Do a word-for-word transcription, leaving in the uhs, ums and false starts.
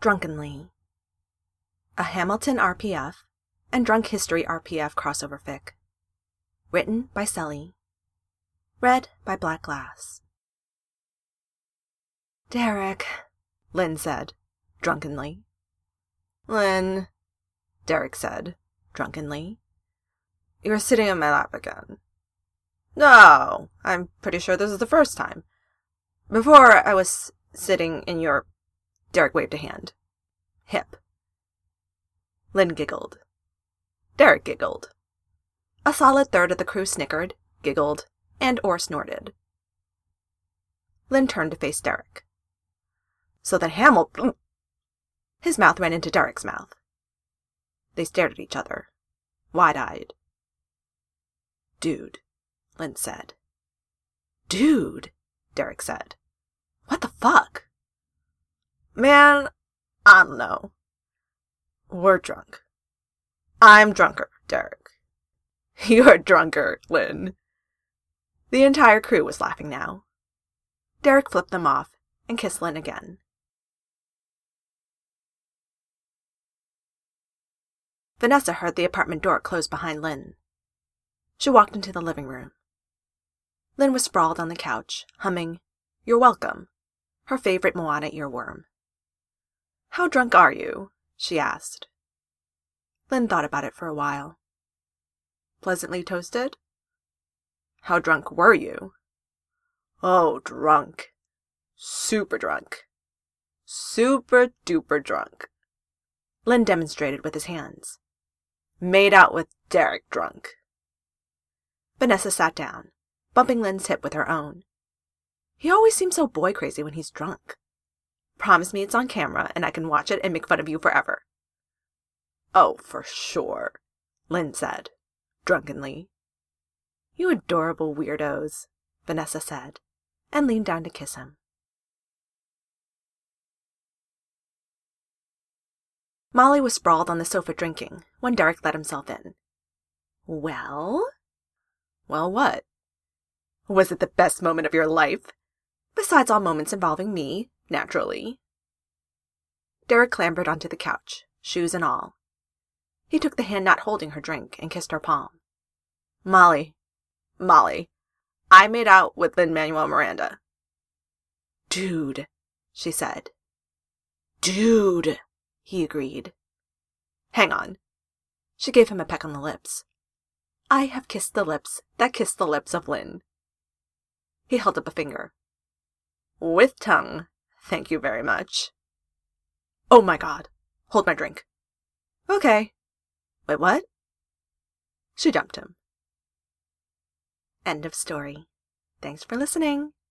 Drunkenly, a Hamilton R P F and Drunk History R P F crossover fic. Written by Selly. Read by Black Glass. Derek, Lynn said, drunkenly. Lynn, Derek said, drunkenly. You're sitting in my lap again. No, I'm pretty sure this is the first time. Before I was sitting in your... Derek waved a hand. Hip. Lynn giggled. Derek giggled. A solid third of the crew snickered, giggled, and or snorted. Lynn turned to face Derek. So then Hamilton... His mouth ran into Derek's mouth. They stared at each other, wide-eyed. Dude, Lynn said. Dude, Derek said. What the fuck? Man, I don't know. We're drunk. I'm drunker, Derek. You're drunker, Lynn. The entire crew was laughing now. Derek flipped them off and kissed Lynn again. Vanessa heard the apartment door close behind Lynn. She walked into the living room. Lynn was sprawled on the couch, humming, "You're Welcome," her favorite Moana earworm. "How drunk are you?" she asked. Lynn thought about it for a while. "Pleasantly toasted?" "How drunk were you?" "Oh, drunk. Super drunk. Super duper drunk." Lynn demonstrated with his hands. "Made out with Derek drunk." Vanessa sat down, bumping Lynn's hip with her own. "He always seems so boy crazy when he's drunk. Promise me it's on camera and I can watch it and make fun of you forever." "Oh, for sure," Lynn said, drunkenly. "You adorable weirdos," Vanessa said, and leaned down to kiss him. Molly was sprawled on the sofa drinking when Derek let himself in. "Well?" "Well, what? Was it the best moment of your life? Besides all moments involving me, naturally." Derek clambered onto the couch, shoes and all. He took the hand not holding her drink and kissed her palm. Molly, Molly, I made out with Lin-Manuel Miranda." "Dude," she said. "Dude," he agreed. "Hang on." She gave him a peck on the lips. "I have kissed the lips that kissed the lips of Lynn." He held up a finger. "With tongue, thank you very much." "Oh my God. Hold my drink." "Okay." "Wait, what?" She dumped him. End of story. Thanks for listening.